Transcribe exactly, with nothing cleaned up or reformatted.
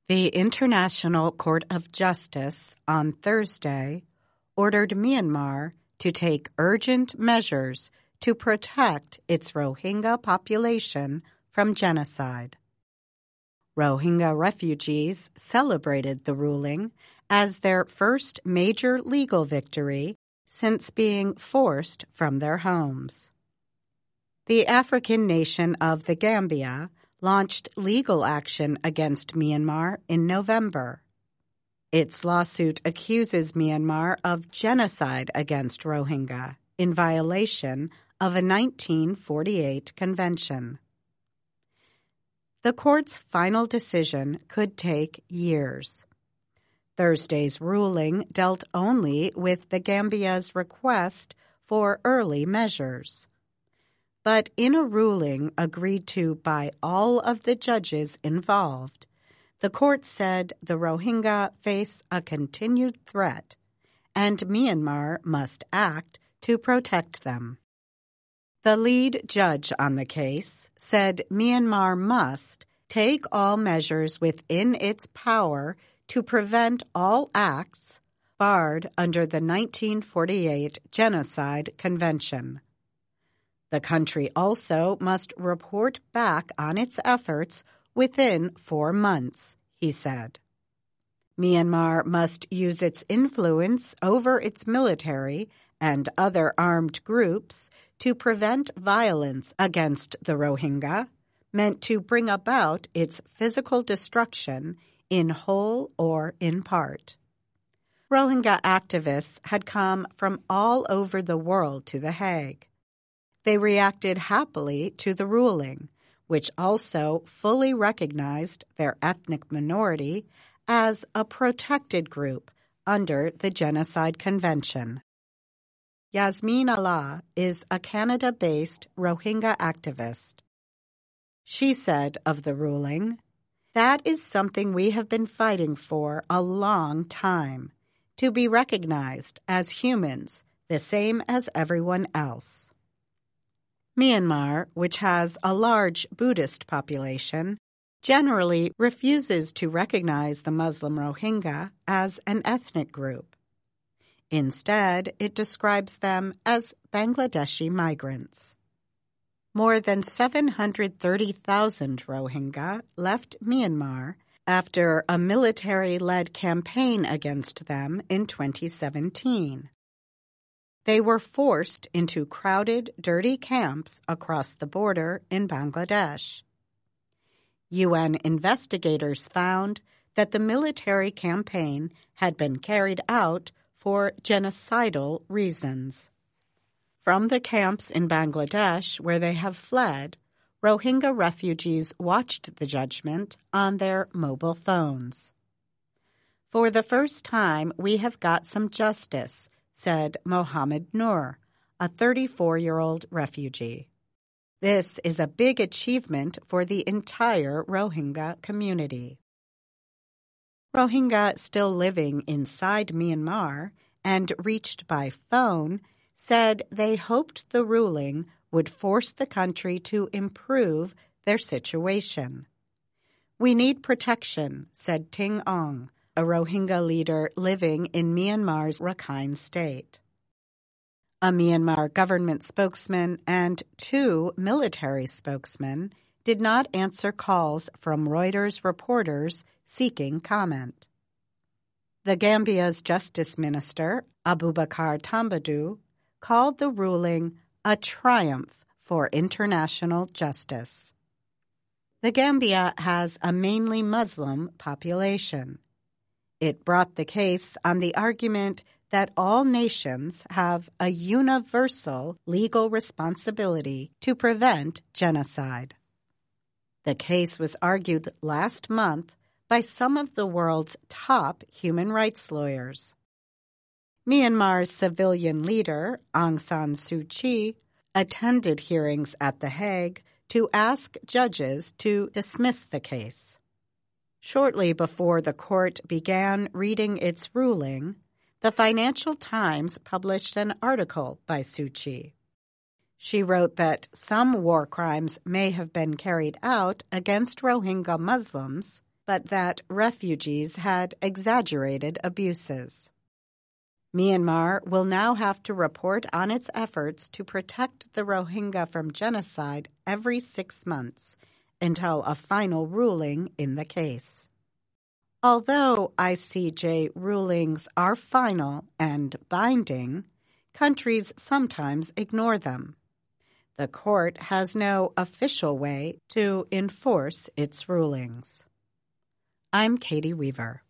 The International Court of Justice on Thursday ordered Myanmar to take urgent measures to protect its Rohingya population from genocide. Rohingya refugees celebrated the ruling as their first major legal victory since being forced from their homes. The African nation of the Gambia launched legal action against Myanmar in November. Its lawsuit accuses Myanmar of genocide against Rohingya in violation of a nineteen forty-eight convention. The court's final decision could take years. Thursday's ruling dealt only with the Gambia's request for early measures. But in a ruling agreed to by all of the judges involved, the court said the Rohingya face a continued threat, and Myanmar must act to protect them. The lead judge on the case said Myanmar must take all measures within its power to prevent all acts barred under the nineteen forty-eight Genocide Convention. The country also must report back on its efforts within four months, he said. Myanmar must use its influence over its military and other armed groups to prevent violence against the Rohingya, meant to bring about its physical destruction in whole or in part. Rohingya activists had come from all over the world to The Hague. They reacted happily to the ruling, which also fully recognized their ethnic minority as a protected group under the Genocide Convention. Yasmin Allah is a Canada-based Rohingya activist. She said of the ruling, "That is something we have been fighting for a long time, to be recognized as humans, the same as everyone else." Myanmar, which has a large Buddhist population, generally refuses to recognize the Muslim Rohingya as an ethnic group. Instead, it describes them as Bangladeshi migrants. More than seven hundred thirty thousand Rohingya left Myanmar after a military-led campaign against them in twenty seventeen. They were forced into crowded, dirty camps across the border in Bangladesh. U N investigators found that the military campaign had been carried out for genocidal reasons. From the camps in Bangladesh where they have fled, Rohingya refugees watched the judgment on their mobile phones. "For the first time, we have got some justice," said Mohammed Noor, a thirty-four-year-old refugee. "This is a big achievement for the entire Rohingya community." Rohingya still living inside Myanmar and reached by phone said they hoped the ruling would force the country to improve their situation. "We need protection," said Ting Ong, a Rohingya leader living in Myanmar's Rakhine state. A Myanmar government spokesman and two military spokesmen did not answer calls from Reuters reporters seeking comment. The Gambia's Justice Minister, Abubakar Tambadou, called the ruling a triumph for international justice. The Gambia has a mainly Muslim population. It brought the case on the argument that all nations have a universal legal responsibility to prevent genocide. The case was argued last month by some of the world's top human rights lawyers. Myanmar's civilian leader, Aung San Suu Kyi, attended hearings at The Hague to ask judges to dismiss the case. Shortly before the court began reading its ruling, the Financial Times published an article by Suu Kyi. She wrote that some war crimes may have been carried out against Rohingya Muslims, but that refugees had exaggerated abuses. Myanmar will now have to report on its efforts to protect the Rohingya from genocide every six months until a final ruling in the case. Although I C J rulings are final and binding, countries sometimes ignore them. The court has no official way to enforce its rulings. I'm Katie Weaver.